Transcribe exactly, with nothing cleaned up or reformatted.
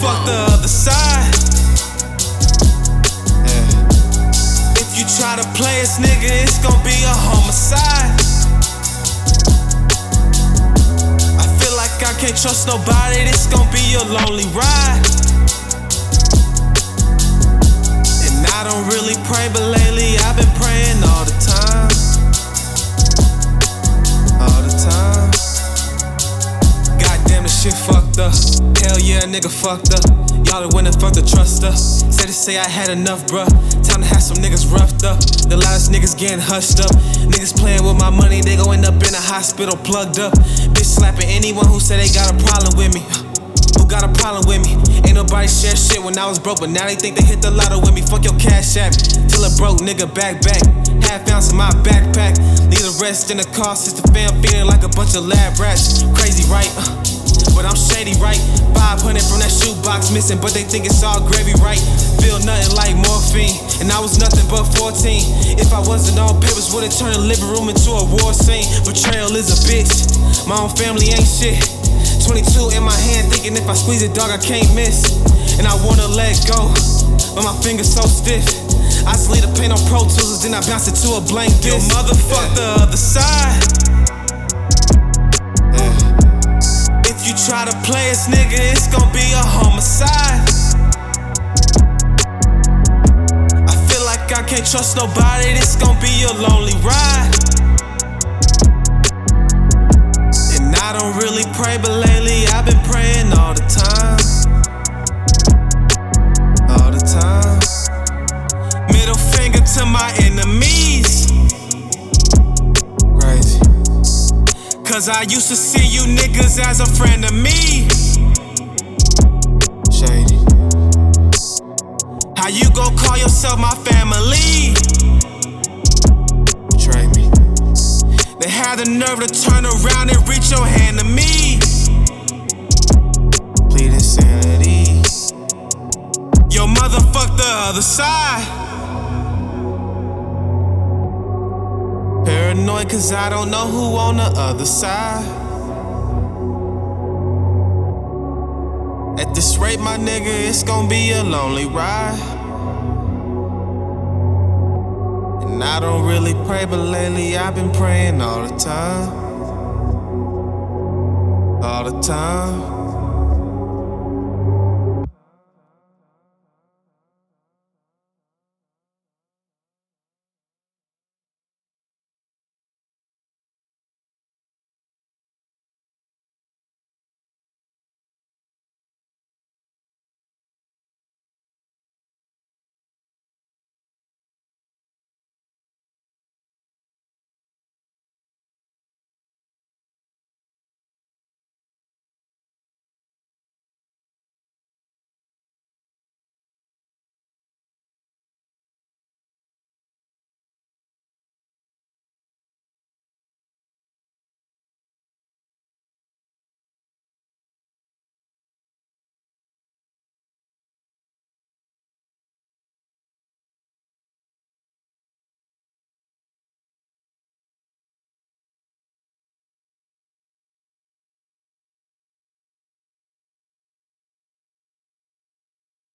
fuck the other side. Yeah. If you try to play us, nigga, it's gon' be a homicide. I feel like I can't trust nobody, this gon' be your lonely ride. And I don't really pray, but lately I've been praying all the time. All the time. Goddamn, this shit fucked up. Hell yeah, nigga fucked up. Y'all the winner, fuck the truster. Said to say I had enough, bruh. Time to have some niggas roughed up. The loudest niggas getting hushed up. Niggas playing with my money, they gon' end up in a hospital plugged up. Bitch slapping anyone who said they got a problem with me. Who got a problem with me? Ain't nobody share shit when I was broke, but now they think they hit the lotto with me. Fuck your cash app, till it broke, nigga, back, back. Half ounce in my backpack. Leave the rest in the car, since the fam feeling like a bunch of lab rats. Crazy, right? Uh, but I'm shady, right? five hundred from that shoebox missing, but they think it's all gravy, right? Feel nothing like morphine, and I was nothing but fourteen. If I wasn't on papers, would've turned the living room into a war scene. Betrayal is a bitch, my own family ain't shit. twenty-two in my hand, thinking if I squeeze it, dog, I can't miss. And I wanna let go, but my fingers so stiff. I just leave the paint on Pro Tools, then I bounce it to a blank disc. Yo, motherfuck yeah. The other side. Yeah. If you try to play us, nigga, it's gon' be a homicide. I feel like I can't trust nobody, this gon' be your lonely ride. And I don't really pray, but lately I've been praying all the time. All the time. Middle finger to my enemies. Crazy. Cause I used to see you niggas as a friend of me. Shady. How you gon' call yourself my family? Betray me. They had the nerve to turn around and reach your hand to me. Plead insanity. Yo, motherfuck the other side. Paranoid cause I don't know who on the other side. At this rate, my nigga, it's gon' be a lonely ride. And I don't really pray, but lately I've been praying all the time. All the time.